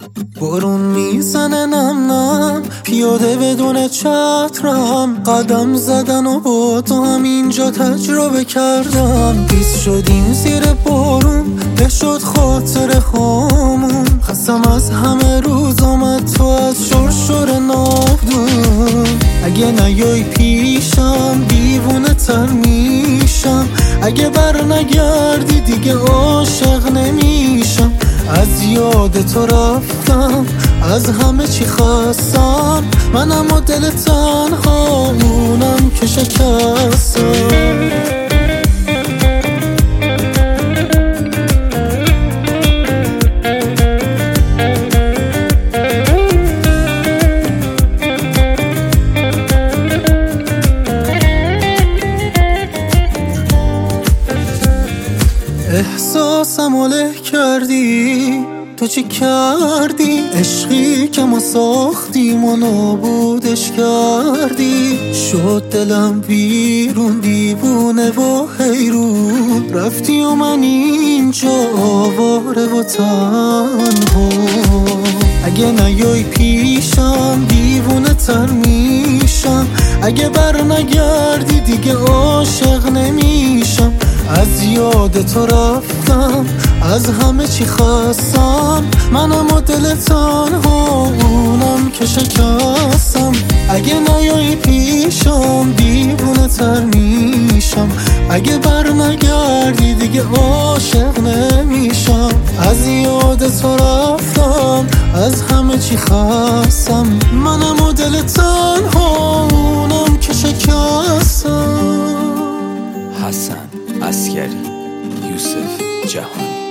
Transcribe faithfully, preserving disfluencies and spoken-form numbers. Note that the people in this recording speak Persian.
بارون میزنه نم نم، پیاده بدون چترم، قدم زدن و با تو همینجا تجربه کردم. بیست شدیم زیر بارون، ده شد خاطر خامون، خستم از همه روز آمد تو از شرشور ناودون. اگه نیای پیشم دیوونه تر میشم، اگه بر نگردی دیگه عاشق نمیشم. از یاد تو رفتم، از همه چی خستم، منم و دل تنها، اونم که شکستم. احساسم له کردی، تو چی کردی؟ عشقی که ما ساختیم و نابودش کردی. شد دلم بیرون دیوونه و حیرون، رفتی و من اینجا آواره و تنها. اگه نیای پیشم دیوونه تر میشم، اگه بر نگردی دیگه عاشق نمیشم. از یاد تو رفتم، از همه چی خستم، منم و دل تنها، اونم که شکستم. اگه نیای پیشم دیوونه تر میشم، اگه بر نگردی دیگه عاشق نمیشم. از یاد تو رفتم، از همه چی خستم، منم و دل تنها، اونم که شکستم. حسن عسگری، یوسف جهانی.